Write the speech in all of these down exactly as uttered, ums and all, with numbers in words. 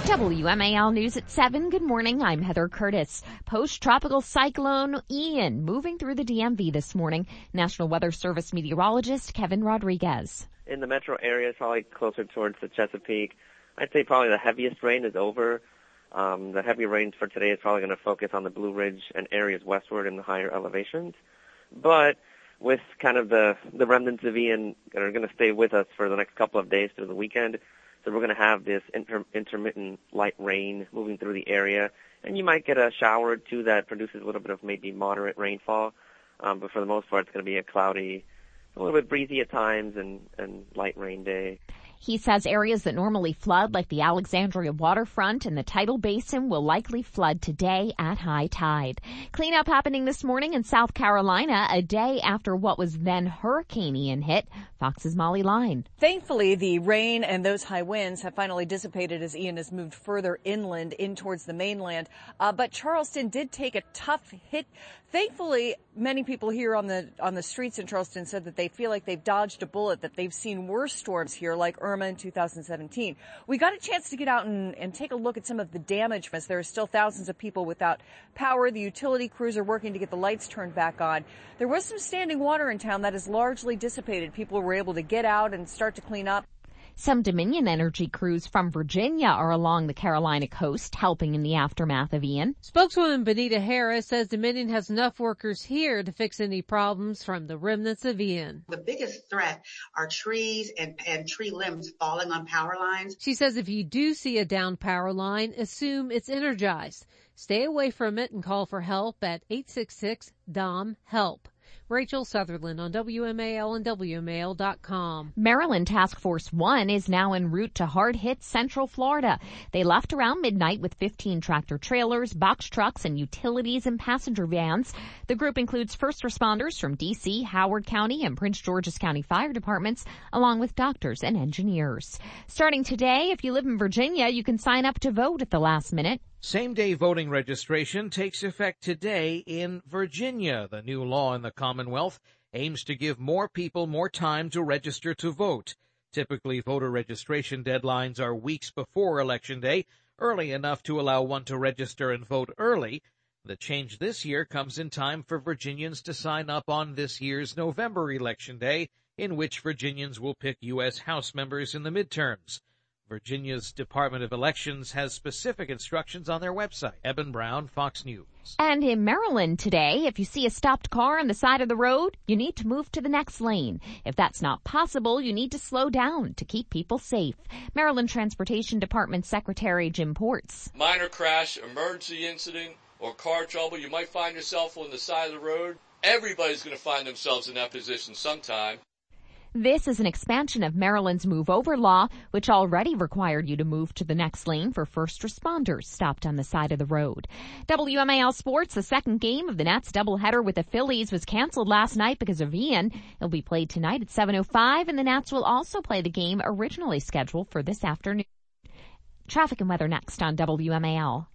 W M A L News at seven. Good morning. I'm Heather Curtis. Post-tropical cyclone Ian moving through the D M V this morning. National Weather Service meteorologist Kevin Rodriguez. In the metro area, it's probably closer towards the Chesapeake. I'd say probably the heaviest rain is over. Um, the heavy rains for today is probably going to focus on the Blue Ridge and areas westward in the higher elevations. But with kind of the, the remnants of Ian that are going to stay with us for the next couple of days through the weekend, so we're going to have this inter- intermittent light rain moving through the area. And you might get a shower or two that produces a little bit of maybe moderate rainfall. Um, but for the most part, it's going to be a cloudy, a little bit breezy at times, and, and light rain day. He says areas that normally flood, like the Alexandria waterfront and the Tidal Basin, will likely flood today at high tide. Cleanup happening this morning in South Carolina, a day after what was then Hurricane Ian hit. Fox's Molly Line. Thankfully, the rain and those high winds have finally dissipated as Ian has moved further inland in towards the mainland. Uh, but Charleston did take a tough hit. Thankfully, many people here on the on the streets in Charleston said that they feel like they've dodged a bullet, that they've seen worse storms here, like Irma in two thousand seventeen. We got a chance to get out and, and take a look at some of the damage, as there are still thousands of people without power. The utility crews are working to get the lights turned back on. There was some standing water in town that is largely dissipated. People were able to get out and start to clean up. Some Dominion Energy crews from Virginia are along the Carolina coast helping in the aftermath of Ian. Spokeswoman Benita Harris says Dominion has enough workers here to fix any problems from the remnants of Ian. The biggest threat are trees and, and tree limbs falling on power lines. She says if you do see a downed power line, assume it's energized. Stay away from it and call for help at eight six six D O M HELP. Rachel Sutherland on W M A L and W M A L dot com. Maryland Task Force One is now en route to hard-hit Central Florida. They left around midnight with fifteen tractor trailers, box trucks, and utilities and passenger vans. The group includes first responders from D C, Howard County, and Prince George's County Fire Departments, along with doctors and engineers. Starting today, if you live in Virginia, you can sign up to vote at the last minute. Same-day voting registration takes effect today in Virginia. The new law in the Commonwealth aims to give more people more time to register to vote. Typically, voter registration deadlines are weeks before Election Day, early enough to allow one to register and vote early. The change this year comes in time for Virginians to sign up on this year's November Election Day, in which Virginians will pick U S House members in the midterms. Virginia's Department of Elections has specific instructions on their website. Eben Brown, Fox News. And in Maryland today, if you see a stopped car on the side of the road, you need to move to the next lane. If that's not possible, you need to slow down to keep people safe. Maryland Transportation Department Secretary Jim Ports. Minor crash, emergency incident, or car trouble, you might find yourself on the side of the road. Everybody's going to find themselves in that position sometime. This is an expansion of Maryland's Move Over law, which already required you to move to the next lane for first responders stopped on the side of the road. W M A L Sports, the second game of the Nats doubleheader with the Phillies was canceled last night because of Ian. It'll be played tonight at seven oh five, and the Nats will also play the game originally scheduled for this afternoon. Traffic and weather next on W M A L.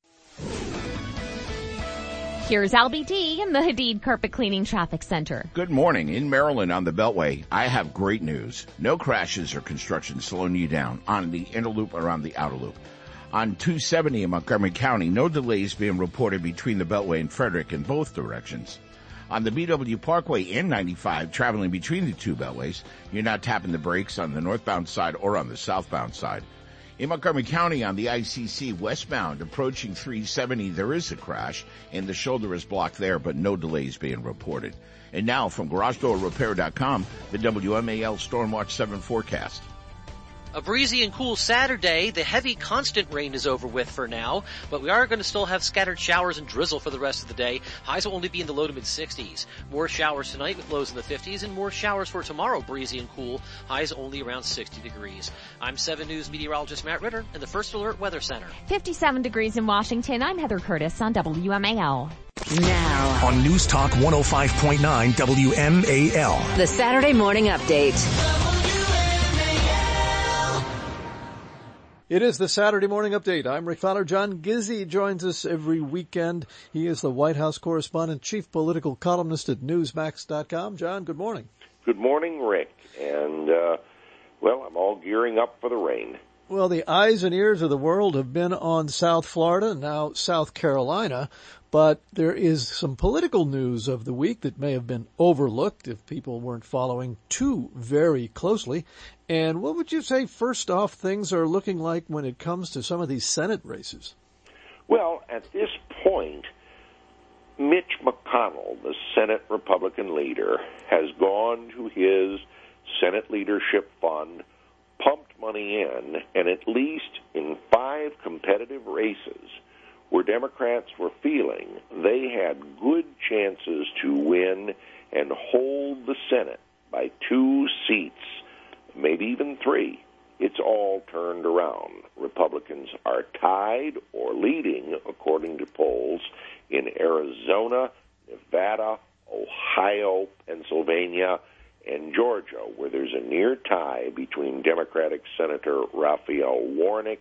Here's L B D in the Hadid Carpet Cleaning Traffic Center. Good morning. In Maryland on the Beltway, I have great news. No crashes or construction slowing you down on the inner loop or on the outer loop. On two seventy in Montgomery County, no delays being reported between the Beltway and Frederick in both directions. On the B W Parkway N ninety-five, traveling between the two beltways, you're not tapping the brakes on the northbound side or on the southbound side. In Montgomery County on the I C C westbound approaching three seventy, there is a crash, and the shoulder is blocked there, but no delays being reported. And now from Garage Door Repair dot com, the W M A L Storm Watch seven forecast. A breezy and cool Saturday. The heavy constant rain is over with for now, but we are going to still have scattered showers and drizzle for the rest of the day. Highs will only be in the low to mid sixties. More showers tonight with lows in the fifties, and more showers for tomorrow, breezy and cool. Highs only around sixty degrees. I'm seven News meteorologist Matt Ritter in the First Alert Weather Center. fifty-seven degrees in Washington. I'm Heather Curtis on W M A L. Now on News Talk one oh five point nine W M A L. The Saturday Morning Update. It is the Saturday Morning Update. I'm Rick Fowler. John Gizzi joins us every weekend. He is the White House correspondent, chief political columnist at Newsmax dot com. John, good morning. Good morning, Rick. And, uh, well, I'm all gearing up for the rain. Well, the eyes and ears of the world have been on South Florida, now South Carolina, but there is some political news of the week that may have been overlooked if people weren't following too very closely. And what would you say, first off, things are looking like when it comes to some of these Senate races? Well, at this point, Mitch McConnell, the Senate Republican leader, has gone to his Senate leadership fund, pumped money in, and at least in five competitive races where Democrats were feeling they had good chances to win and hold the Senate by two seats, maybe even three, it's all turned around. Republicans are tied or leading, according to polls, in Arizona, Nevada, Ohio, Pennsylvania, and Georgia, where there's a near tie between Democratic Senator Raphael Warnock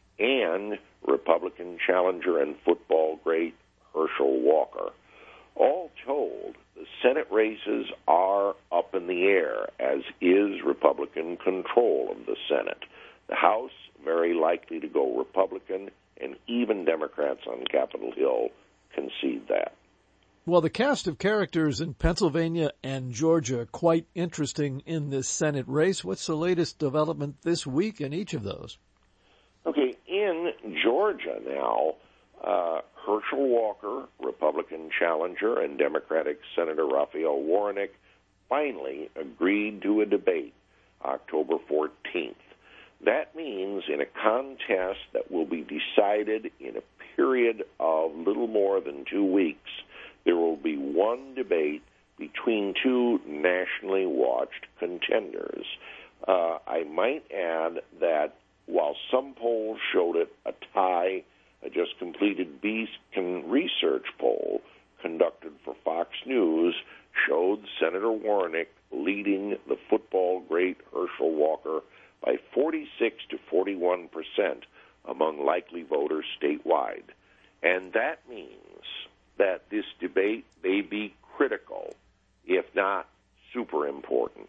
and Republican challenger and football great Herschel Walker. All told, the Senate races are up in the air, as is Republican control of the Senate. The House, very likely to go Republican, and even Democrats on Capitol Hill concede that. Well, the cast of characters in Pennsylvania and Georgia, quite interesting in this Senate race. What's the latest development this week in each of those? Okay, in Georgia now, uh, Herschel Walker, Republican challenger, and Democratic Senator Raphael Warnock finally agreed to a debate October fourteenth. That means in a contest that will be decided in a period of little more than two weeks, there will be one debate between two nationally watched contenders. Uh, I might add that while some polls showed it a tie, a just completed Beacon research poll conducted for Fox News showed Senator Warnock leading the football great Herschel Walker by forty-six to forty-one percent among likely voters statewide. And that means that this debate may be critical, if not super important.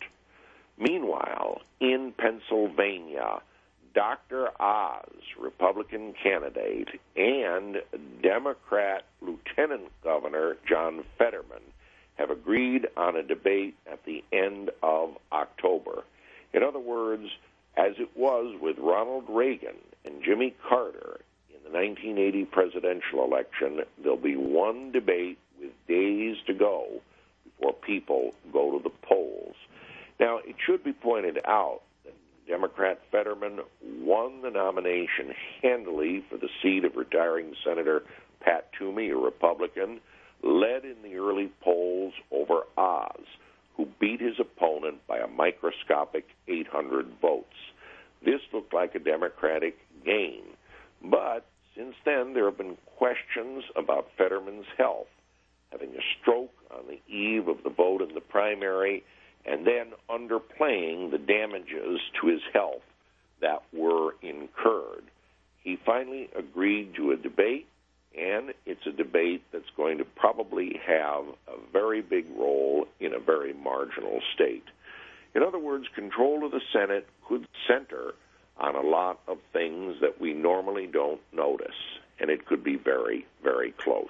Meanwhile, in Pennsylvania, Doctor Oz, Republican candidate, and Democrat Lieutenant Governor John Fetterman have agreed on a debate at the end of October. In other words, as it was with Ronald Reagan and Jimmy Carter in the nineteen eighty presidential election, there'll be one debate with days to go before people go to the polls. Now, it should be pointed out that Democrat Fetterman won the nomination handily for the seat of retiring Senator Pat Toomey, a Republican, led in the early polls over Oz, who beat his opponent by a microscopic eight hundred votes. This looked like a Democratic gain, but since then there have been questions about Fetterman's health, having a stroke on the eve of the vote in the primary, and then underplaying the damages to his health that were incurred. He finally agreed to a debate, and it's a debate that's going to probably have a very big role in a very marginal state. In other words, control of the Senate could center on a lot of things that we normally don't notice, and it could be very, very close.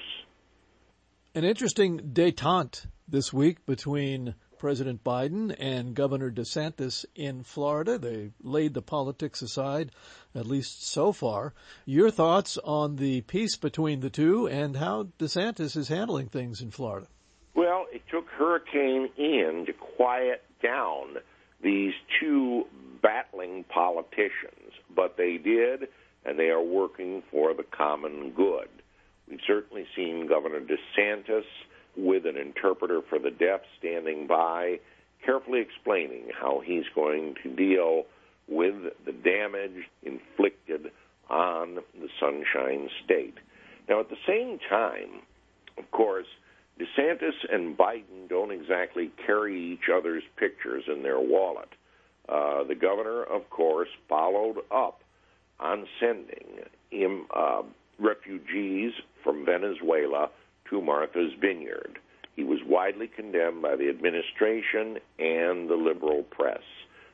An interesting détente this week between President Biden and Governor DeSantis in Florida. They laid the politics aside, at least so far. Your thoughts on the peace between the two and how DeSantis is handling things in Florida? Well, it took Hurricane Ian to quiet down these two battling politicians, but they did, and they are working for the common good. We've certainly seen Governor DeSantis with an interpreter for the deaf standing by, carefully explaining how he's going to deal with the damage inflicted on the Sunshine State. Now, at the same time, of course, DeSantis and Biden don't exactly carry each other's pictures in their wallet. Uh, the governor, of course, followed up on sending him, uh, refugees from Venezuela to Martha's Vineyard. He was widely condemned by the administration and the liberal press.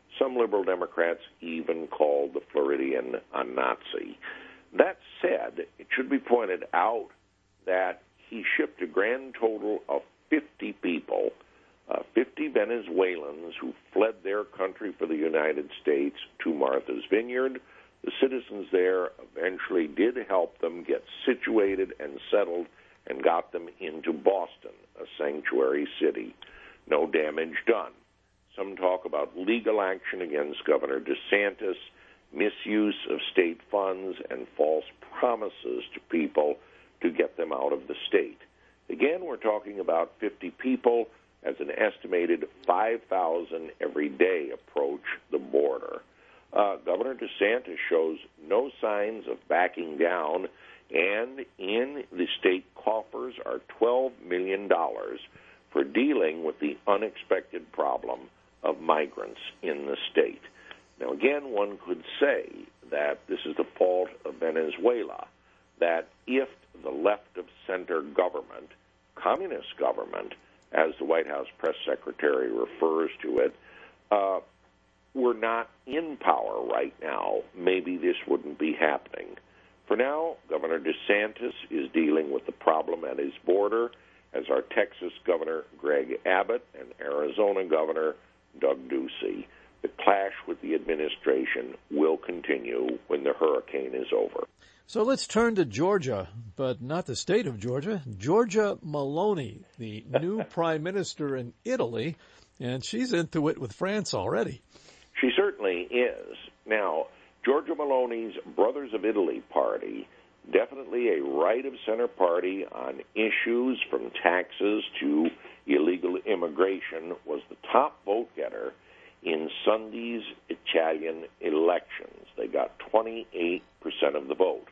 Some liberal Democrats even called the Floridian a Nazi. That said, it should be pointed out that he shipped a grand total of fifty people, uh, fifty Venezuelans who fled their country for the United States to Martha's Vineyard. The citizens there eventually did help them get situated and settled and got them into Boston, a sanctuary city. No damage done. Some talk about legal action against Governor DeSantis, misuse of state funds, and false promises to people to get them out of the state. Again, we're talking about fifty people as an estimated five thousand every day approach the border. Uh, Governor DeSantis shows no signs of backing down, and in the state coffers are twelve million dollars for dealing with the unexpected problem of migrants in the state. Now, again, one could say that this is the fault of Venezuela, that if the left-of-center government, communist government, as the White House press secretary refers to it, uh, were not in power right now, maybe this wouldn't be happening. For now, Governor DeSantis is dealing with the problem at his border, as are Texas Governor Greg Abbott and Arizona Governor Doug Ducey. The clash with the administration will continue when the hurricane is over. So let's turn to Georgia, but not the state of Georgia. Giorgia Meloni, the new prime minister in Italy, and she's into it with France already. She certainly is. Now, Giorgia Meloni's Brothers of Italy party, definitely a right-of-center party on issues from taxes to illegal immigration, was the top vote-getter in Sunday's Italian elections. They got twenty-eight percent of the vote.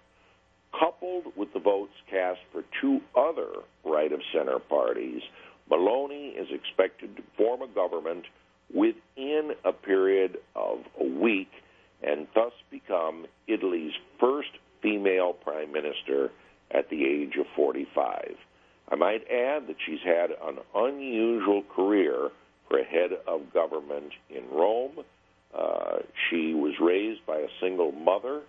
Coupled with the votes cast for two other right-of-center parties, Meloni is expected to form a government within a period of a week and thus become Italy's first female prime minister at the age of forty-five. I might add that she's had an unusual career for a head of government in Rome. Uh, she was raised by a single mother,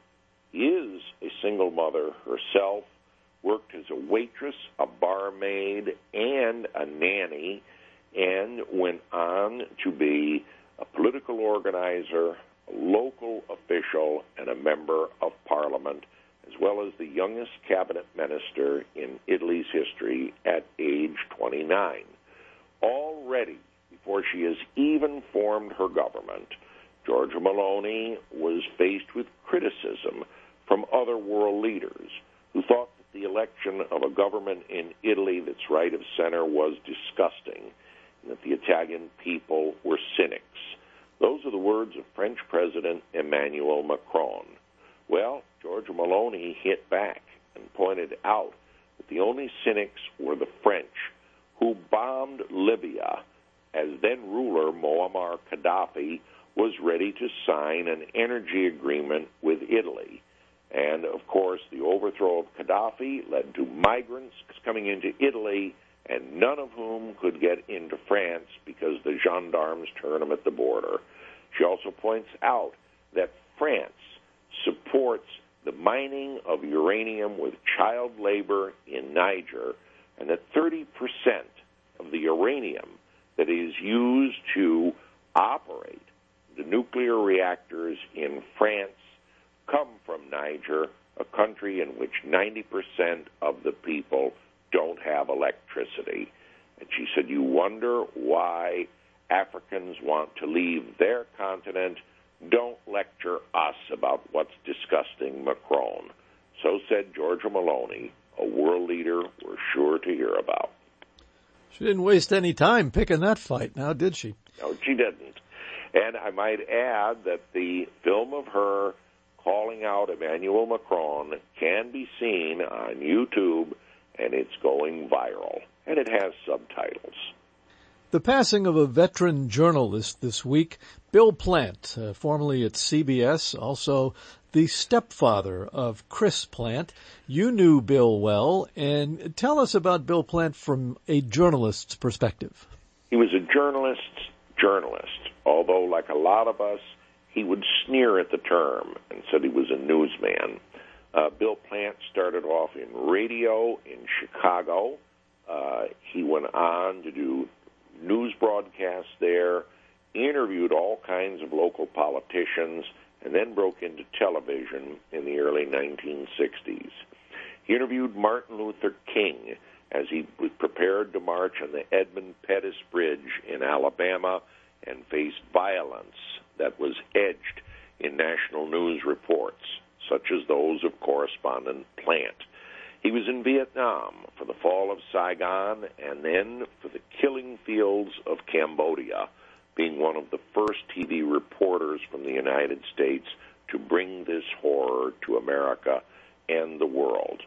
is a single mother herself, worked as a waitress, a barmaid, and a nanny, and went on to be a political organizer, a local official, and a member of parliament, as well as the youngest cabinet minister in Italy's history at age twenty-nine. Already, before she has even formed her government, Giorgia Meloni was faced with criticism from other world leaders who thought that the election of a government in Italy that's right of center was disgusting, and that the Italian people were cynics. Those are the words of French President Emmanuel Macron. Well, Giorgia Meloni hit back and pointed out that the only cynics were the French, who bombed Libya as then-ruler Muammar Gaddafi was ready to sign an energy agreement with Italy. And, of course, the overthrow of Gaddafi led to migrants coming into Italy, and none of whom could get into France because the gendarmes turn them at the border. She also points out that France supports the mining of uranium with child labor in Niger, and that thirty percent of the uranium that is used to operate the nuclear reactors in France come from Niger, a country in which ninety percent of the people don't have electricity. And she said, you wonder why Africans want to leave their continent. Don't lecture us about what's disgusting, Macron. So said Giorgia Meloni, a world leader we're sure to hear about. She didn't waste any time picking that fight, now did she? No, she didn't. And I might add that the film of her calling out Emmanuel Macron can be seen on YouTube, and it's going viral. And it has subtitles. The passing of a veteran journalist this week, Bill Plant, uh, formerly at C B S, also the stepfather of Chris Plant. You knew Bill well, and tell us about Bill Plant from a journalist's perspective. He was a journalist journalist, although, like a lot of us, he would sneer at the term and said he was a newsman. Uh, Bill Plant started off in radio in Chicago. Uh, he went on to do news broadcasts there, interviewed all kinds of local politicians, and then broke into television in the early nineteen sixties. He interviewed Martin Luther King as he was prepared to march on the Edmund Pettus Bridge in Alabama and faced violence that was edged in national news reports, such as those of correspondent Plant. He was in Vietnam for the fall of Saigon and then for the killing fields of Cambodia, being one of the first T V reporters from the United States to bring this horror to America and the world.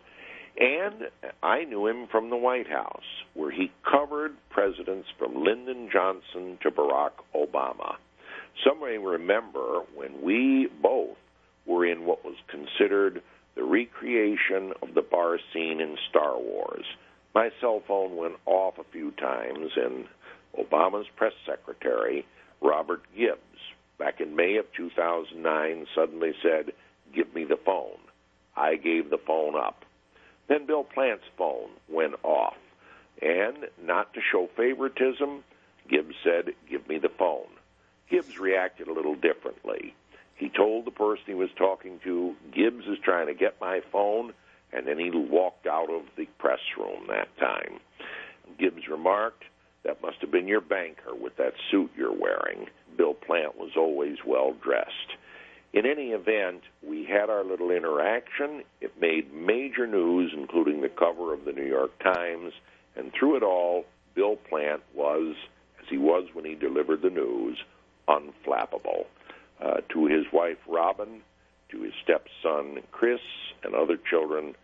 And I knew him from the White House, where he covered presidents from Lyndon Johnson to Barack Obama. Some may remember when we both were in what was considered the recreation of the bar scene in Star Wars. My cell phone went off a few times, and Obama's press secretary, Robert Gibbs, back in May of two thousand nine, suddenly said, "Give me the phone." I gave the phone up. Then Bill Plant's phone went off. And, not to show favoritism, Gibbs said, "Give me the phone." Gibbs reacted a little differently. He told the person he was talking to, "Gibbs is trying to get my phone," and then he walked out of the press room that time. Gibbs remarked, "That must have been your banker with that suit you're wearing." Bill Plant was always well-dressed. In any event, we had our little interaction. It made major news, including the cover of the New York Times, and through it all, Bill Plant was, as he was when he delivered the news, unflappable. Uh, to his wife, Robin, to his stepson, Chris, and other children,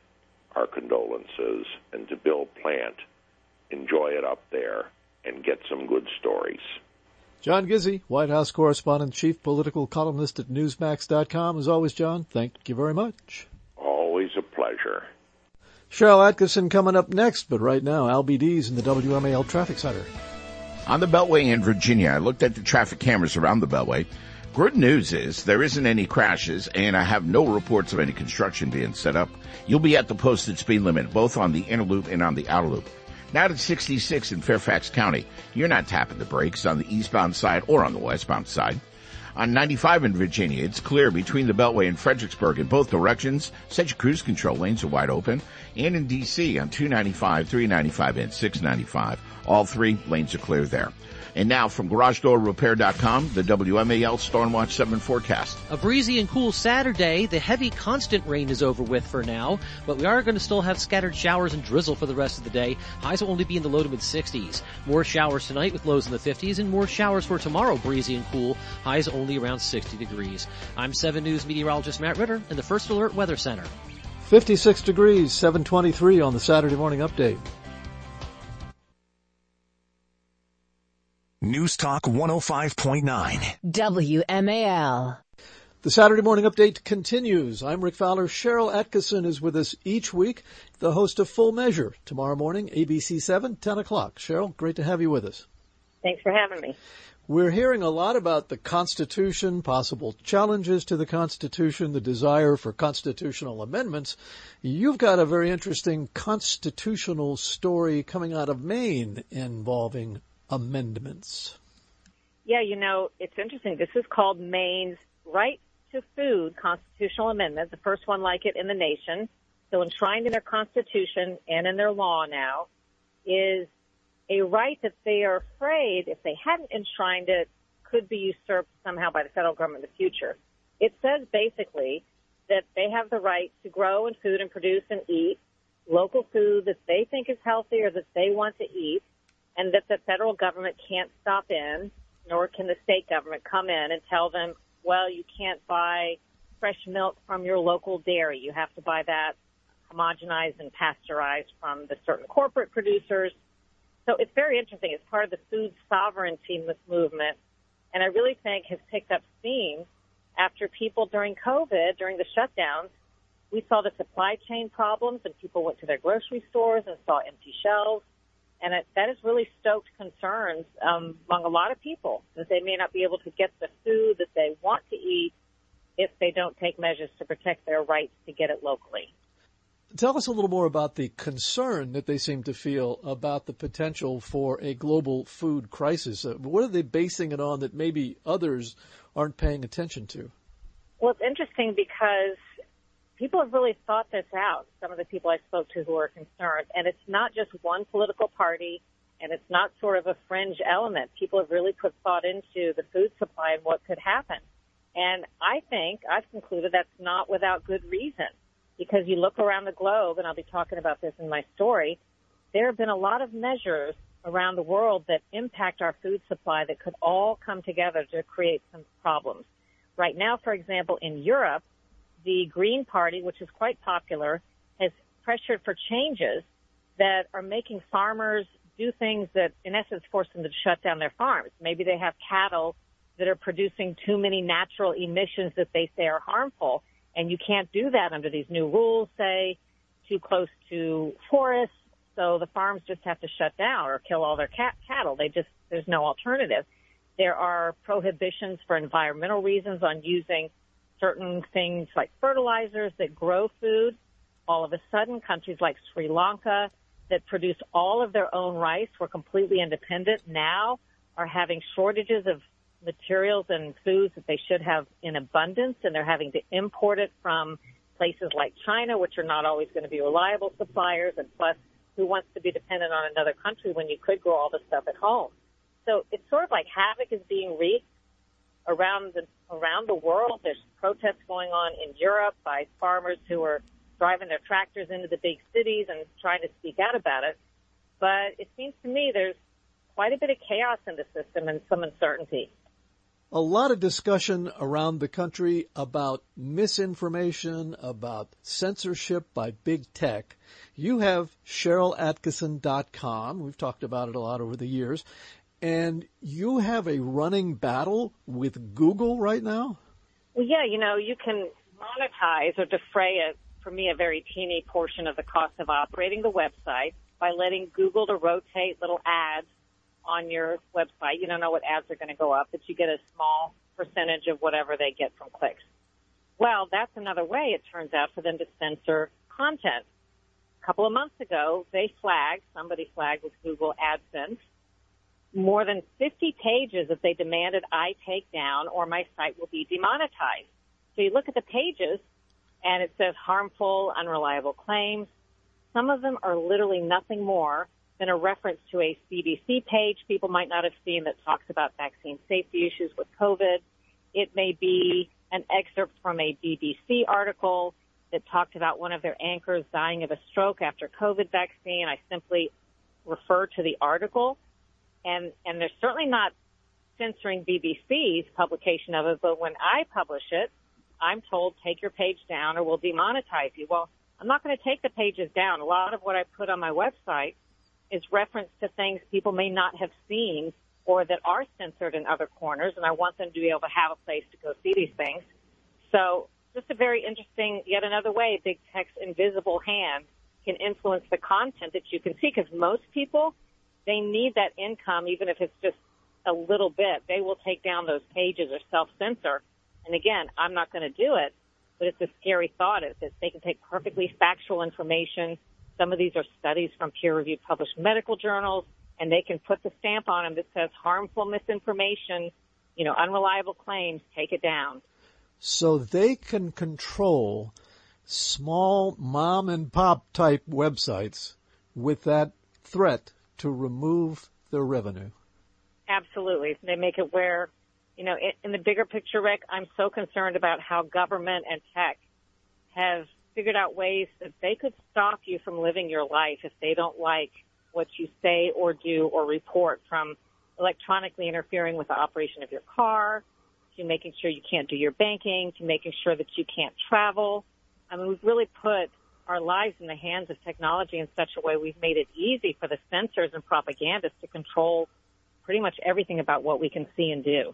our condolences. And to Bill Plant, enjoy it up there and get some good stories. John Gizzi, White House correspondent, chief political columnist at Newsmax dot com. As always, John, thank you very much. Always a pleasure. Cheryl Atkinson coming up next, but right now, Al B D's in the W M A L Traffic Center. On the Beltway in Virginia, I looked at the traffic cameras around the Beltway. Good news is there isn't any crashes, and I have no reports of any construction being set up. You'll be at the posted speed limit, both on the inner loop and on the outer loop. Now to sixty-six in Fairfax County. You're not tapping the brakes on the eastbound side or on the westbound side. On ninety-five in Virginia, it's clear between the Beltway and Fredericksburg in both directions. Set your cruise control lanes are wide open. And in D C on two ninety-five, three ninety-five, and six ninety-five. All three lanes are clear there. And now from Garage Door Repair dot com, the W M A L Stormwatch seven forecast. A breezy and cool Saturday. The heavy constant rain is over with for now, but we are going to still have scattered showers and drizzle for the rest of the day. Highs will only be in the low to mid sixties. More showers tonight with lows in the fifties, and more showers for tomorrow, breezy and cool. Highs only around sixty degrees. I'm seven News meteorologist Matt Ritter in the First Alert Weather Center. fifty-six degrees, seven twenty-three on the Saturday morning update. News Talk one oh five point nine. W M A L. The Saturday morning update continues. I'm Rick Fowler. Cheryl Atkinson is with us each week, the host of Full Measure. Tomorrow morning, A B C seven, ten o'clock. Cheryl, great to have you with us. Thanks for having me. We're hearing a lot about the Constitution, possible challenges to the Constitution, the desire for constitutional amendments. You've got a very interesting constitutional story coming out of Maine involving amendments. Yeah, you know, it's interesting. This is called Maine's Right to Food Constitutional Amendment, the first one like it in the nation. So enshrined in their Constitution and in their law now is a right that they are afraid, if they hadn't enshrined it, could be usurped somehow by the federal government in the future. It says basically that they have the right to grow and food and produce and eat local food that they think is healthy or that they want to eat, and that the federal government can't stop in, nor can the state government come in and tell them, well, you can't buy fresh milk from your local dairy. You have to buy that homogenized and pasteurized from the certain corporate producers. So it's very interesting. It's part of the food sovereignty movement, and I really think has picked up steam after people during COVID, during the shutdowns, we saw the supply chain problems, and people went to their grocery stores and saw empty shelves. And it, that has really stoked concerns um, among a lot of people that they may not be able to get the food that they want to eat if they don't take measures to protect their rights to get it locally. Tell us a little more about the concern that they seem to feel about the potential for a global food crisis. Uh, what are they basing it on that maybe others aren't paying attention to? Well, it's interesting because people have really thought this out, some of the people I spoke to who are concerned. And it's not just one political party, and it's not sort of a fringe element. People have really put thought into the food supply and what could happen. And I think, I've concluded that's not without good reason. Because you look around the globe, and I'll be talking about this in my story, there have been a lot of measures around the world that impact our food supply that could all come together to create some problems. Right now, for example, in Europe, the Green Party, which is quite popular, has pressured for changes that are making farmers do things that, in essence, force them to shut down their farms. Maybe they have cattle that are producing too many natural emissions that they say are harmful, and you can't do that under these new rules, say, too close to forests, so the farms just have to shut down or kill all their cat- cattle. They just, there's no alternative. There are prohibitions for environmental reasons on using certain things like fertilizers that grow food. All of a sudden, countries like Sri Lanka that produce all of their own rice, were completely independent, now are having shortages of materials and foods that they should have in abundance, and they're having to import it from places like China, which are not always going to be reliable suppliers, and plus, who wants to be dependent on another country when you could grow all this stuff at home? So it's sort of like havoc is being wreaked around the around the world. There's protests going on in Europe by farmers who are driving their tractors into the big cities and trying to speak out about it. But it seems to me there's quite a bit of chaos in the system and some uncertainty. A lot of discussion around the country about misinformation, about censorship by big tech. You have Sharyl Attkisson dot com. We've talked about it a lot over the years. And you have a running battle with Google right now? Well, yeah, you know, you can monetize or defray, a, for me, a very teeny portion of the cost of operating the website by letting Google to rotate little ads on your website. You don't know what ads are going to go up, but you get a small percentage of whatever they get from clicks. Well, that's another way, it turns out, for them to censor content. A couple of months ago, they flagged, somebody flagged with Google AdSense, more than fifty pages that they demanded I take down or my site will be demonetized. So you look at the pages, and it says harmful, unreliable claims. Some of them are literally nothing more than a reference to a C D C page people might not have seen that talks about vaccine safety issues with COVID. It may be an excerpt from a B B C article that talked about one of their anchors dying of a stroke after COVID vaccine. I simply refer to the article. And, and they're certainly not censoring B B C's publication of it, but when I publish it, I'm told, take your page down or we'll demonetize you. Well, I'm not going to take the pages down. A lot of what I put on my website is reference to things people may not have seen or that are censored in other corners, and I want them to be able to have a place to go see these things. So just a very interesting, yet another way, big tech's invisible hand can influence the content that you can see, because most people, they need that income, even if it's just a little bit. They will take down those pages or self-censor. And again, I'm not going to do it, but it's a scary thought is that they can take perfectly factual information. Some of these are studies from peer-reviewed published medical journals, and they can put the stamp on them that says harmful misinformation, you know, unreliable claims, take it down. So they can control small mom-and-pop type websites with that threat to remove their revenue. Absolutely. They make it where, you know, in the bigger picture, Rick, I'm so concerned about how government and tech have figured out ways that they could stop you from living your life if they don't like what you say or do or report, from electronically interfering with the operation of your car to making sure you can't do your banking to making sure that you can't travel. I mean, we've really put our lives in the hands of technology in such a way we've made it easy for the censors and propagandists to control pretty much everything about what we can see and do.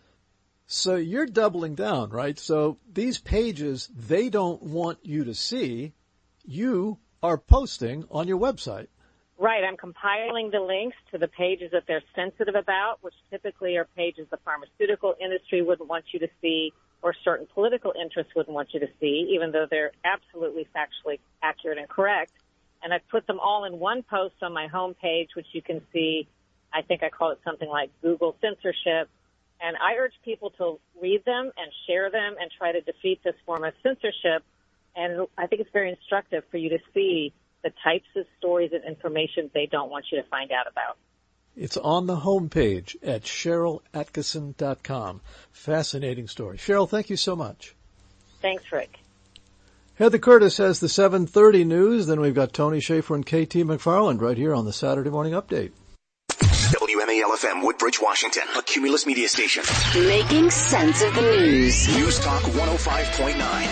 So you're doubling down, right? So these pages they don't want you to see, you are posting on your website. Right. I'm compiling the links to the pages that they're sensitive about, which typically are pages the pharmaceutical industry wouldn't want you to see or certain political interests wouldn't want you to see, even though they're absolutely factually accurate and correct. And I've put them all in one post on my homepage, which you can see. I think I call it something like Google censorship. And I urge people to read them and share them and try to defeat this form of censorship. And I think it's very instructive for you to see the types of stories and information they don't want you to find out about. It's on the homepage at Sharyl Attkisson dot com. Fascinating story. Sharyl, thank you so much. Thanks, Rick. Heather Curtis has the seven thirty news. Then we've got Tony Schaefer and K T McFarland right here on the Saturday Morning Update. W M A L F M, Woodbridge, Washington, a Cumulus media station. Making sense of the news. News Talk one oh five point nine.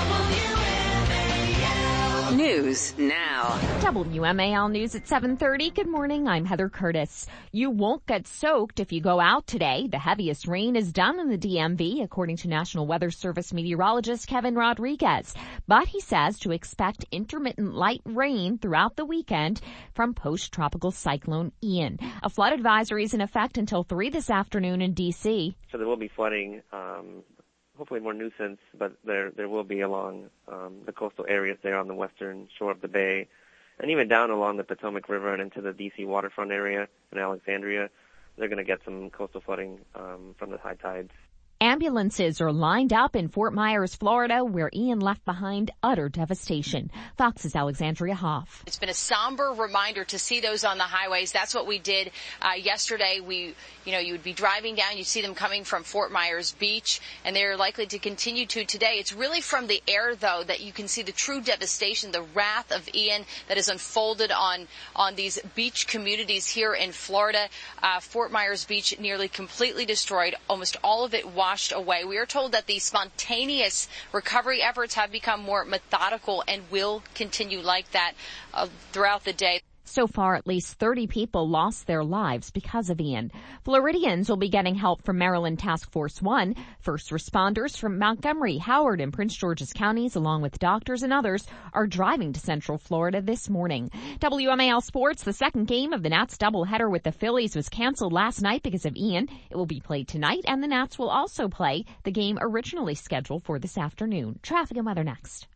News now. W M A L News at seven thirty. Good morning. I'm Heather Curtis. You won't get soaked if you go out today. The heaviest rain is done in the D M V, according to National Weather Service meteorologist Kevin Rodriguez. But he says to expect intermittent light rain throughout the weekend from post-tropical cyclone Ian. A flood advisory is in effect until three this afternoon in D C. So there will be flooding. Um Hopefully more nuisance, but there there will be along um, the coastal areas there on the western shore of the bay, and even down along the Potomac River and into the D C waterfront area in Alexandria. They're going to get some coastal flooding um, from the high tides. Ambulances are lined up in Fort Myers, Florida, where Ian left behind utter devastation. Fox's Alexandria Hoff. It's been a somber reminder to see those on the highways. That's what we did uh, yesterday. We, you know, you would be driving down, you'd see them coming from Fort Myers Beach, and they're likely to continue to today. It's really from the air, though, that you can see the true devastation, the wrath of Ian that has unfolded on, on these beach communities here in Florida. Uh, Fort Myers Beach nearly completely destroyed, almost all of it washed away. We are told that the spontaneous recovery efforts have become more methodical and will continue like that uh, throughout the day. So far, at least thirty people lost their lives because of Ian. Floridians will be getting help from Maryland Task Force One. First responders from Montgomery, Howard, and Prince George's counties, along with doctors and others, are driving to Central Florida this morning. W M A L Sports, the second game of the Nats doubleheader with the Phillies was canceled last night because of Ian. It will be played tonight, and the Nats will also play the game originally scheduled for this afternoon. Traffic and weather next.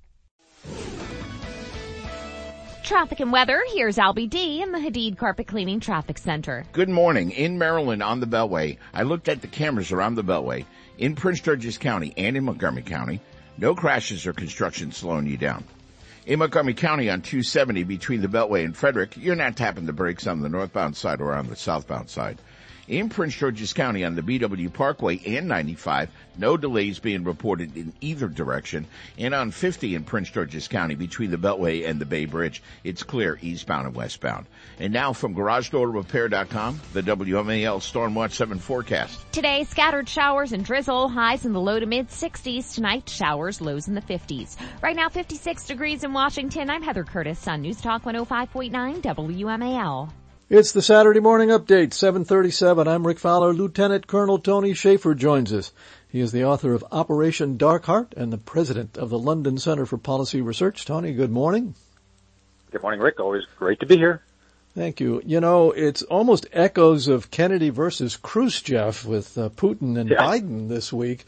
Traffic and weather, here's Albie D in the Hadid Carpet Cleaning Traffic Center. Good morning. In Maryland on the Beltway, I looked at the cameras around the Beltway in Prince George's County and in Montgomery County. No crashes or construction slowing you down. In Montgomery County on two seventy between the Beltway and Frederick, you're not tapping the brakes on the northbound side or on the southbound side. In Prince George's County on the B W Parkway and ninety-five, no delays being reported in either direction. And on fifty in Prince George's County between the Beltway and the Bay Bridge, it's clear eastbound and westbound. And now from Garage Door Repair dot com, the W M A L Storm Watch seven forecast. Today, scattered showers and drizzle, highs in the low to mid sixties. Tonight, showers, lows in the fifties. Right now, fifty-six degrees in Washington. I'm Heather Curtis on News Talk one oh five point nine W M A L. It's the Saturday Morning Update, seven thirty-seven. I'm Rick Fowler. Lieutenant Colonel Tony Schaefer joins us. He is the author of Operation Dark Heart and the president of the London Center for Policy Research. Tony, good morning. Good morning, Rick. Always great to be here. Thank you. You know, it's almost echoes of Kennedy versus Khrushchev with uh, Putin and yeah. Biden this week.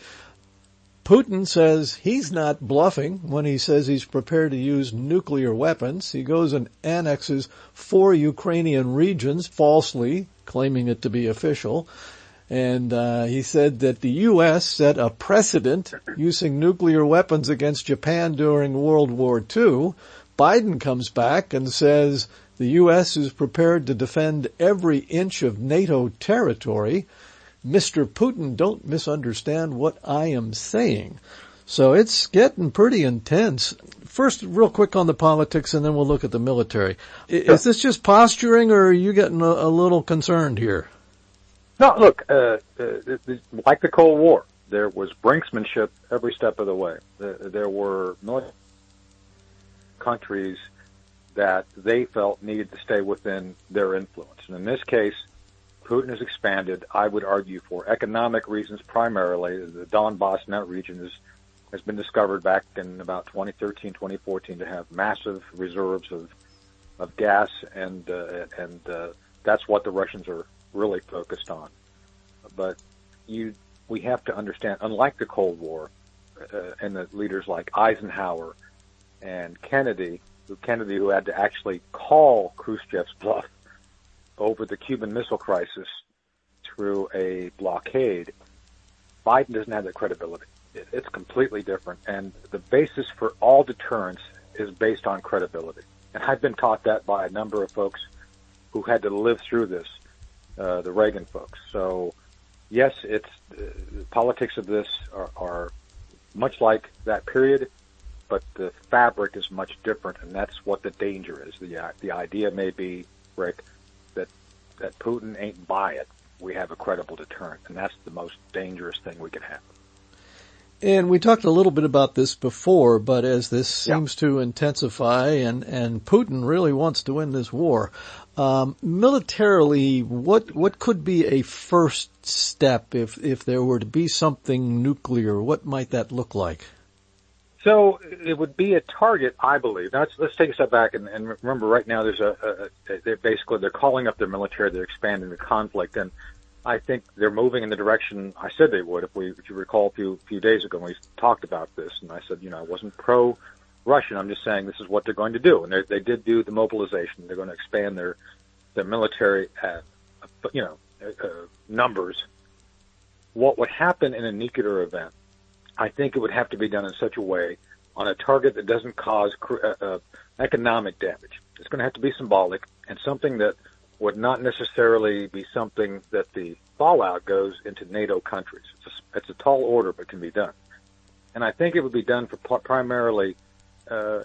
Putin says he's not bluffing when he says he's prepared to use nuclear weapons. He goes and annexes four Ukrainian regions, falsely claiming it to be official. And uh, he said that the U S set a precedent using nuclear weapons against Japan during World War Two. Biden comes back and says the U S is prepared to defend every inch of NATO territory. Mister Putin, don't misunderstand what I am saying. So it's getting pretty intense. First, real quick on the politics, and then we'll look at the military. Is this just posturing, or are you getting a, a little concerned here? No, look, uh, uh, like the Cold War, there was brinksmanship every step of the way. There were military countries that they felt needed to stay within their influence. And in this case, Putin has expanded, I would argue, for economic reasons primarily. The Donbass in that region is, has been discovered back in about twenty thirteen, twenty fourteen to have massive reserves of of gas, and uh, and uh, that's what the Russians are really focused on. But you, we have to understand, unlike the Cold War, uh, and the leaders like Eisenhower and Kennedy, who Kennedy who had to actually call Khrushchev's bluff over the Cuban Missile Crisis through a blockade, Biden doesn't have that credibility. It, it's completely different, and the basis for all deterrence is based on credibility. And I've been taught that by a number of folks who had to live through this, uh, the Reagan folks. So, yes, it's uh, the politics of this are, are much like that period, but the fabric is much different, and that's what the danger is. The uh, the idea may be, Rick, that that Putin ain't buy it. We have a credible deterrent, and that's the most dangerous thing we can have. And we talked a little bit about this before, but as this yeah. seems to intensify and, and Putin really wants to win this war, um, militarily, what, what could be a first step if, if there were to be something nuclear? What might that look like? So it would be a target, I believe. Now let's, let's take a step back and, and remember right now there's a, a, a they're basically, they're calling up their military, they're expanding the conflict, and I think they're moving in the direction I said they would. If we, if you recall, a few few days ago when we talked about this, and I said, you know, I wasn't pro-Russian. I'm just saying this is what they're going to do, and they they did do the mobilization. They're going to expand their their military, uh, you know, uh, numbers. What would happen in a nuclear event? I think it would have to be done in such a way on a target that doesn't cause uh, uh, economic damage. It's going to have to be symbolic and something that would not necessarily be something that the fallout goes into NATO countries. It's a, it's a tall order, but can be done. And I think it would be done for primarily uh,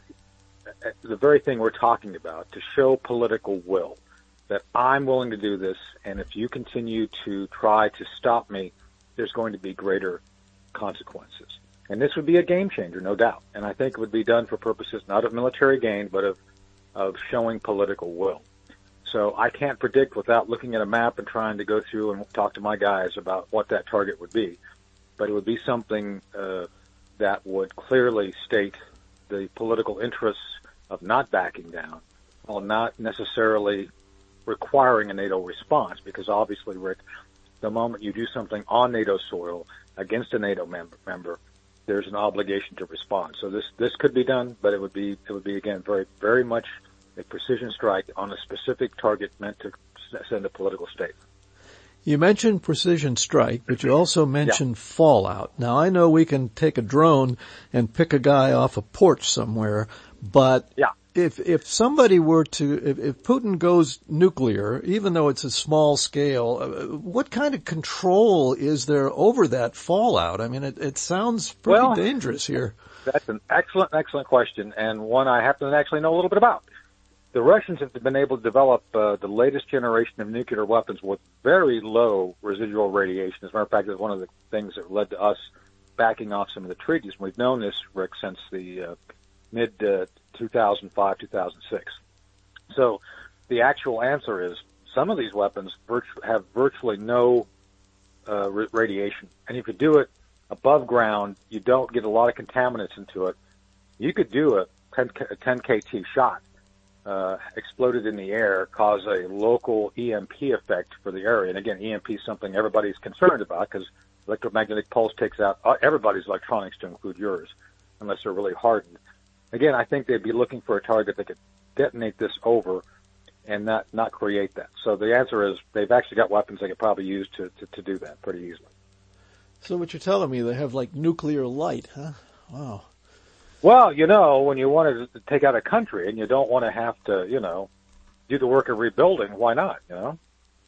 the very thing we're talking about, to show political will, that I'm willing to do this, and if you continue to try to stop me, there's going to be greater consequences. And this would be a game changer, no doubt. And I think it would be done for purposes not of military gain, but of, of showing political will. So I can't predict without looking at a map and trying to go through and talk to my guys about what that target would be. But it would be something uh, that would clearly state the political interests of not backing down, while not necessarily requiring a NATO response, because obviously, Rick, the moment you do something on NATO soil against a NATO member, member there's an obligation to respond. So this this could be done, but it would be it would be again very very much a precision strike on a specific target meant to send a political statement. You mentioned precision strike, but you also mentioned yeah. fallout. Now, I know we can take a drone and pick a guy off a porch somewhere, but yeah. if if somebody were to, if, if Putin goes nuclear, even though it's a small scale, uh, what kind of control is there over that fallout? I mean, it, it sounds pretty well, dangerous here. That's an excellent, excellent question, and one I happen to actually know a little bit about. The Russians have been able to develop uh, the latest generation of nuclear weapons with very low residual radiation. As a matter of fact, it's one of the things that led to us backing off some of the treaties. We've known this, Rick, since the uh, mid uh, two thousand five, two thousand six. So the actual answer is some of these weapons virtu- have virtually no uh, r- radiation. And if you do it above ground, you don't get a lot of contaminants into it. You could do a ten K T shot. Uh, exploded in the air, cause a local E M P effect for the area. And again, E M P is something everybody's concerned about because electromagnetic pulse takes out everybody's electronics, to include yours, unless they're really hardened. Again, I think they'd be looking for a target that could detonate this over and not, not create that. So the answer is they've actually got weapons they could probably use to, to, to do that pretty easily. So what you're telling me, they have like nuclear light, huh? Wow. Well, you know, when you want to take out a country and you don't want to have to, you know, do the work of rebuilding, why not, you know?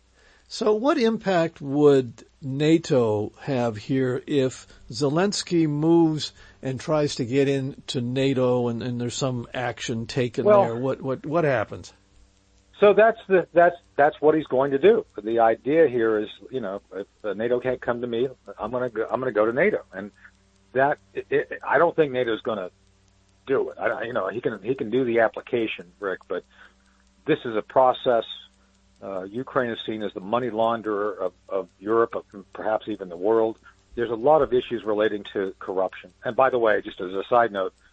So what impact would NATO have here if Zelensky moves and tries to get into NATO and, and there's some action taken well, there? What, what, what happens? So that's the, that's, that's what he's going to do. The idea here is, you know, if NATO can't come to me, I'm going to go, I'm going to go to NATO. And that, it, it, I don't think NATO's going to do it. I, you know, he can he can do the application, Rick, but this is a process. Uh, Ukraine is seen as the money launderer of, of Europe, of perhaps even the world. There's a lot of issues relating to corruption. And by the way, just as a side note,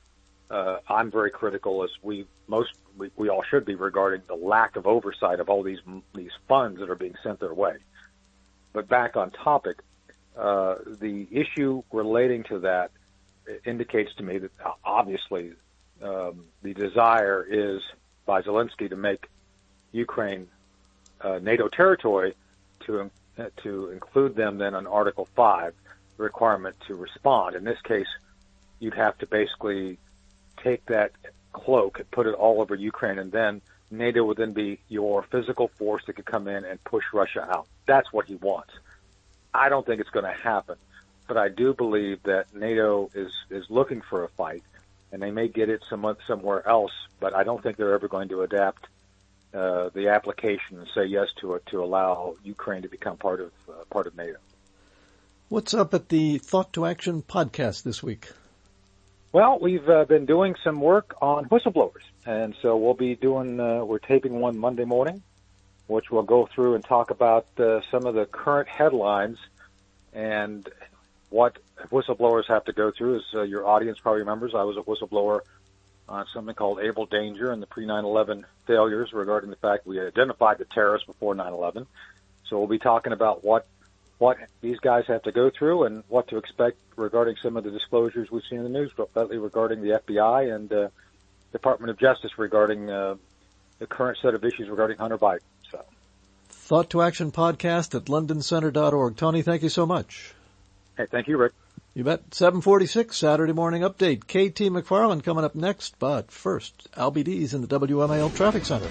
uh, I'm very critical, as we most we, we all should be, regarding the lack of oversight of all these these funds that are being sent their way. But back on topic, uh, the issue relating to that indicates to me that obviously um, the desire is by Zelensky to make Ukraine uh, NATO territory, to uh, to include them then on Article five requirement to respond. In this case, you'd have to basically take that cloak and put it all over Ukraine, and then NATO would then be your physical force that could come in and push Russia out. That's what he wants. I don't think it's going to happen, but I do believe that NATO is, is looking for a fight, and they may get it some, somewhere else, but I don't think they're ever going to adapt uh, the application and say yes to it to allow Ukraine to become part of uh, part of NATO. What's up at the Thought to Action podcast this week? Well, we've uh, been doing some work on whistleblowers, and so we'll be doing, uh, we're taping one Monday morning, which we'll go through and talk about uh, some of the current headlines and what whistleblowers have to go through. As uh, your audience probably remembers, I was a whistleblower on something called Able Danger and the pre nine eleven failures regarding the fact we identified the terrorists before nine eleven. So we'll be talking about what what these guys have to go through and what to expect regarding some of the disclosures we've seen in the news, lately regarding the F B I and uh, Department of Justice regarding uh, the current set of issues regarding Hunter Biden. So, Thought to Action podcast at london center dot org. Tony, thank you so much. Hey, thank you, Rick. You bet. seven forty-six, Saturday morning update. K T McFarland coming up next, but first, Al B D's in the W M A L Traffic Center.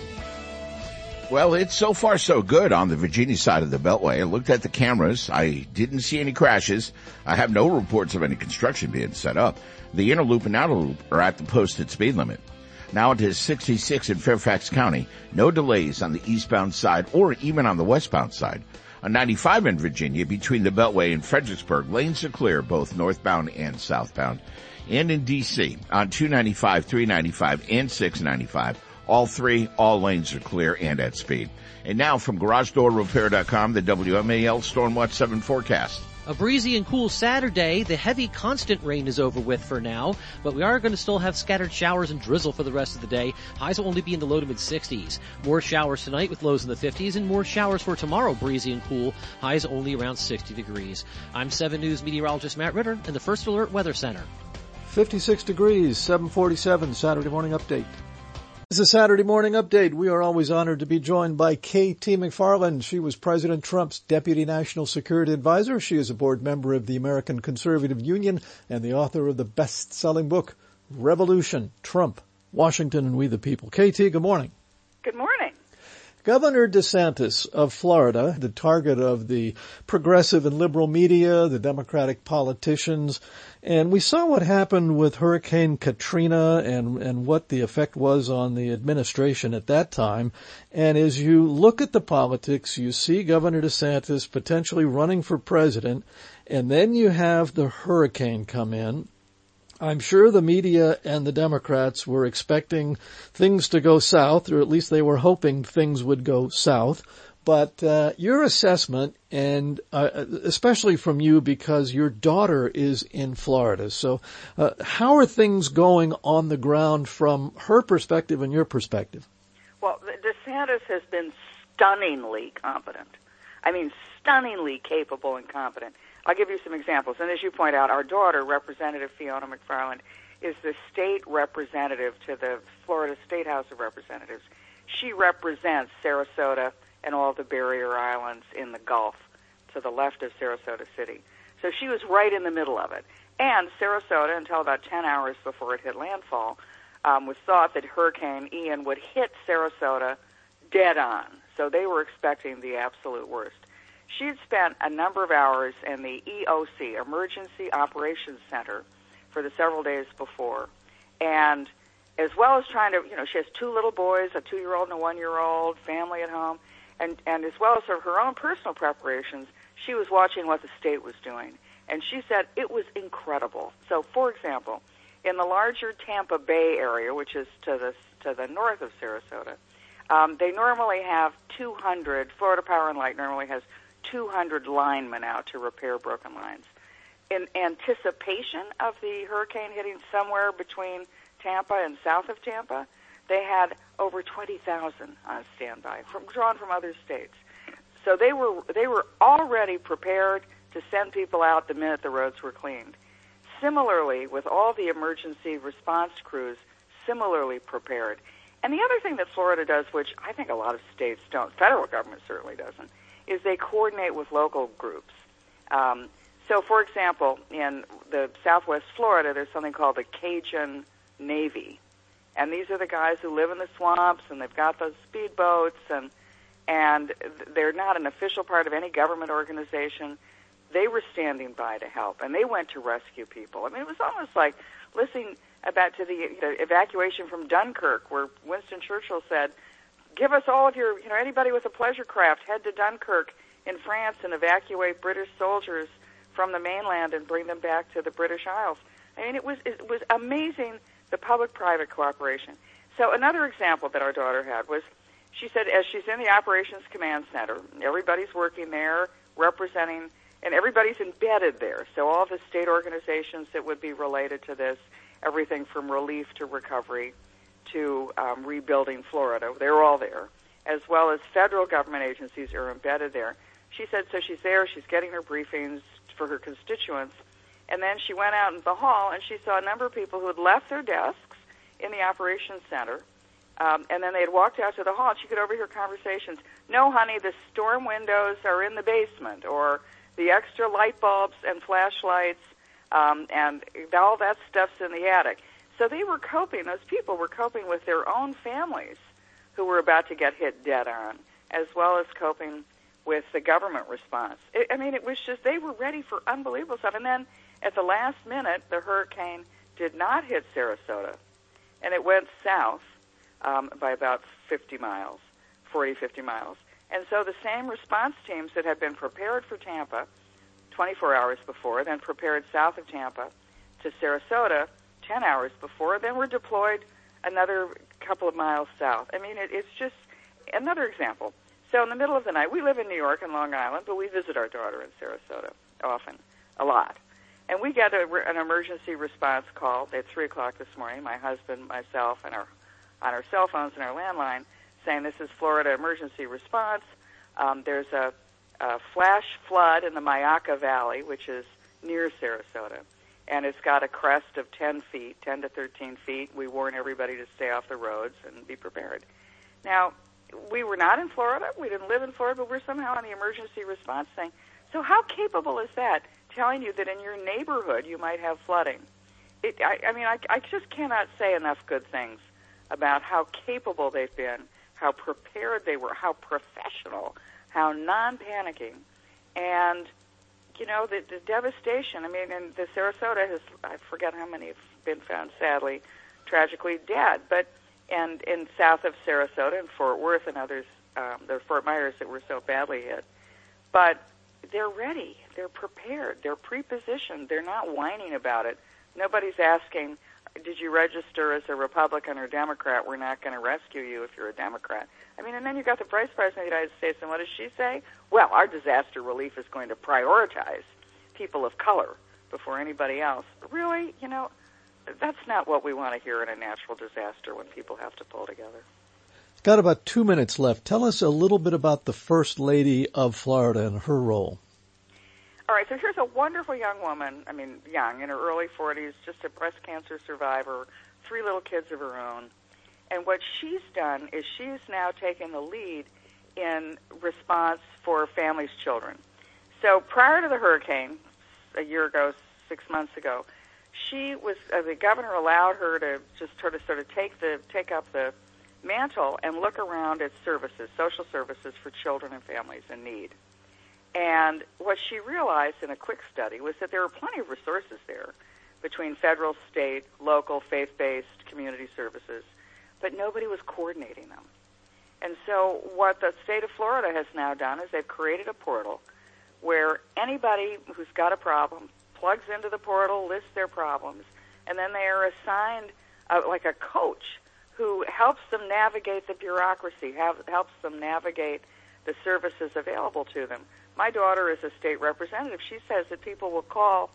Well, it's so far so good on the Virginia side of the Beltway. I looked at the cameras. I didn't see any crashes. I have no reports of any construction being set up. The inner loop and outer loop are at the posted speed limit. Now it is sixty-six in Fairfax County. No delays on the eastbound side or even on the westbound side. On ninety-five in Virginia, between the Beltway and Fredericksburg, lanes are clear, both northbound and southbound. And in D C, on two ninety-five, three ninety-five, and six ninety-five, all three, all lanes are clear and at speed. And now from garage door repair dot com, the W M A L Stormwatch seven forecast. A breezy and cool Saturday. The heavy constant rain is over with for now, but we are going to still have scattered showers and drizzle for the rest of the day. Highs will only be in the low to mid sixties. More showers tonight with lows in the fifties, and more showers for tomorrow, breezy and cool. Highs only around sixty degrees. I'm seven News meteorologist Matt Ritter in the First Alert Weather Center. fifty-six degrees, seven forty-seven, Saturday morning update. This is Saturday Morning Update. We are always honored to be joined by K T McFarland. She was President Trump's Deputy National Security Advisor. She is a board member of the American Conservative Union and the author of the best-selling book, Revolution, Trump, Washington, and We the People. K T, good morning. Good morning. Governor DeSantis of Florida, the target of the progressive and liberal media, the Democratic politicians, and we saw what happened with Hurricane Katrina and, and what the effect was on the administration at that time. And as you look at the politics, you see Governor DeSantis potentially running for president, and then you have the hurricane come in. I'm sure the media and the Democrats were expecting things to go south, or at least they were hoping things would go south. But uh, your assessment, and uh, especially from you because your daughter is in Florida, so uh, how are things going on the ground from her perspective and your perspective? Well, DeSantis has been stunningly competent. I mean, stunningly capable and competent. I'll give you some examples. And as you point out, our daughter, Representative Fiona McFarland, is the state representative to the Florida State House of Representatives. She represents Sarasota and all the barrier islands in the Gulf to the left of Sarasota City. So she was right in the middle of it. And Sarasota, until about ten hours before it hit landfall, um, was thought that Hurricane Ian would hit Sarasota dead on. So they were expecting the absolute worst. She'd spent a number of hours in the E O C, Emergency Operations Center, for the several days before. And as well as trying to, you know, she has two little boys, a two-year-old and a one-year-old, family at home, and, and as well as her, her own personal preparations, she was watching what the state was doing. And she said it was incredible. So, for example, in the larger Tampa Bay area, which is to the, to the north of Sarasota, um, they normally have two hundred, Florida Power and Light normally has two hundred linemen out to repair broken lines. in anticipation of the hurricane hitting somewhere between Tampa and south of Tampa, they had over twenty thousand on standby, from, drawn from other states. So they were they were already prepared to send people out the minute the roads were cleaned. Similarly, with all the emergency response crews, similarly prepared. And the other thing that Florida does, which I think a lot of states don't, federal government certainly doesn't, is they coordinate with local groups. Um, so, for example, in the Southwest Florida, there's something called the Cajun Navy. And these are the guys who live in the swamps, and they've got those speedboats, and and they're not an official part of any government organization. They were standing by to help, and they went to rescue people. I mean, it was almost like listening about to the, the evacuation from Dunkirk, where Winston Churchill said, give us all of your, you know, anybody with a pleasure craft, head to Dunkirk in France and evacuate British soldiers from the mainland and bring them back to the British Isles. I mean, it was it was amazing, the public-private cooperation. So another example that our daughter had was, she said, as she's in the Operations Command Center, everybody's working there, representing, and everybody's embedded there. So all the state organizations that would be related to this, everything from relief to recovery to um, rebuilding Florida, they're all there, as well as federal government agencies are embedded there. She said, so she's there, she's getting her briefings for her constituents, and then she went out in the hall and she saw a number of people who had left their desks in the Operations Center, um, and then they had walked out to the hall, and she could overhear conversations. No, honey, the storm windows are in the basement, or the extra light bulbs and flashlights um, and all that stuff's in the attic. So they were coping, those people were coping with their own families who were about to get hit dead on, as well as coping with the government response. It, I mean, it was just, they were ready for unbelievable stuff. And then at the last minute, the hurricane did not hit Sarasota, and it went south um, by about fifty miles, forty, fifty miles. And so the same response teams that had been prepared for Tampa twenty-four hours before, then prepared south of Tampa to Sarasota ten hours before, then were deployed another couple of miles south. I mean, it, it's just another example. So in the middle of the night, we live in New York and Long Island, but we visit our daughter in Sarasota often, a lot. And we get a, an emergency response call at three o'clock this morning, my husband, myself, and our on our cell phones and our landline, saying this is Florida emergency response. Um, there's a, a flash flood in the Myakka Valley, which is near Sarasota, and it's got a crest of ten feet, ten to thirteen feet. We warn everybody to stay off the roads and be prepared. Now, we were not in Florida. We didn't live in Florida, but we're somehow on the emergency response thing. So how capable is that, telling you that in your neighborhood you might have flooding? It, I, I mean, I, I just cannot say enough good things about how capable they've been, how prepared they were, how professional, how non-panicking. And, you know, the, the devastation. I mean, and the Sarasota has, I forget how many have been found, sadly, tragically dead. But, and in south of Sarasota and Fort Worth and others, um, the Fort Myers that were so badly hit. But they're ready. They're prepared. They're pre-positioned. They're not whining about it. Nobody's asking, did you register as a Republican or Democrat? We're not going to rescue you if you're a Democrat. I mean, and then you've got the Vice President of the United States, and what does she say? Well, our disaster relief is going to prioritize people of color before anybody else. Really? You know, that's not what we want to hear in a natural disaster when people have to pull together. Got about two minutes left. Tell us a little bit about the First Lady of Florida and her role. All right, so here's a wonderful young woman, I mean, young, in her early forties, just a breast cancer survivor, three little kids of her own. And what she's done is she's now taken the lead in response for families' children. So prior to the hurricane, a year ago, six months ago, she was, uh, the governor allowed her to just sort of, sort of take the take up the mantle and look around at services, social services for children and families in need. And what she realized in a quick study was that there were plenty of resources there between federal, state, local, faith-based community services, but nobody was coordinating them. And so what the state of Florida has now done is they've created a portal where anybody who's got a problem plugs into the portal, lists their problems, and then they are assigned a, like a coach who helps them navigate the bureaucracy, have, helps them navigate the services available to them. My daughter is a state representative. She says that people will call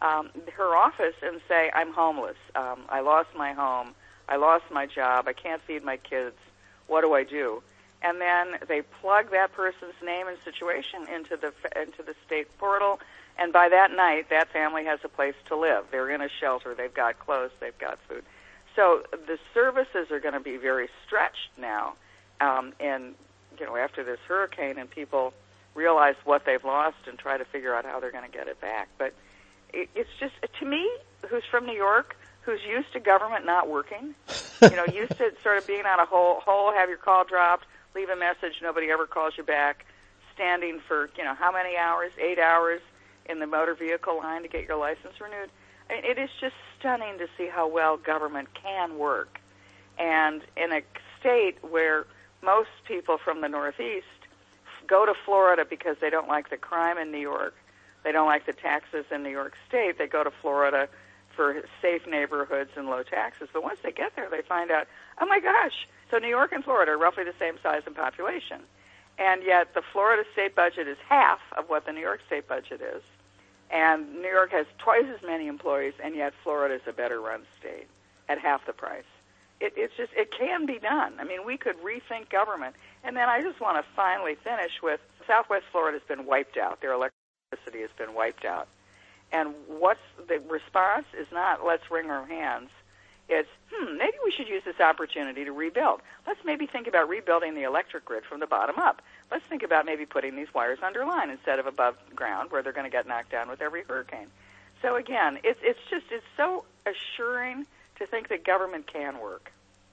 um, her office and say, I'm homeless. Um, I lost my home. I lost my job. I can't feed my kids. What do I do? And then they plug that person's name and situation into the into the state portal, and by that night, that family has a place to live. They're in a shelter. They've got clothes. They've got food. So the services are going to be very stretched now, um, and you know, after this hurricane, and people realize what they've lost and try to figure out how they're going to get it back. But it, it's just, to me, who's from New York, who's used to government not working, you know, used to sort of being on a hole, hole, have your call dropped, leave a message, nobody ever calls you back, standing for, you know, how many hours, eight hours in the motor vehicle line to get your license renewed. I mean, it is just stunning to see how well government can work. And in a state where most people from the Northeast go to Florida because they don't like the crime in New York, they don't like the taxes in New York State, they go to Florida for safe neighborhoods and low taxes. But once they get there, they find out, oh my gosh, so New York and Florida are roughly the same size in population. And yet the Florida state budget is half of what the New York state budget is. And New York has twice as many employees, and yet Florida is a better run state at half the price. It, it's just, it can be done. I mean, we could rethink government. And then I just want to finally finish with Southwest Florida has been wiped out. Their electricity has been wiped out. And what's the response is not let's wring our hands. It's, hmm, maybe we should use this opportunity to rebuild. Let's maybe think about rebuilding the electric grid from the bottom up. Let's think about maybe putting these wires underline instead of above ground where they're going to get knocked down with every hurricane. So again, it's it's just, it's so assuring to think that government can work.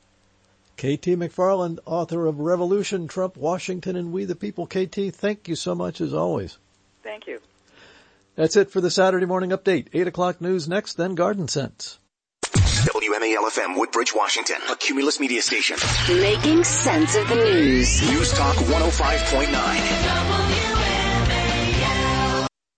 K T McFarland, author of Revolution, Trump, Washington, and We the People. K T, thank you so much as always. Thank you. That's it for the Saturday Morning Update. eight o'clock news next, then Garden Sense. W M A L F M, Woodbridge, Washington, a Cumulus media station. Making sense of the news. News Talk one oh five point nine.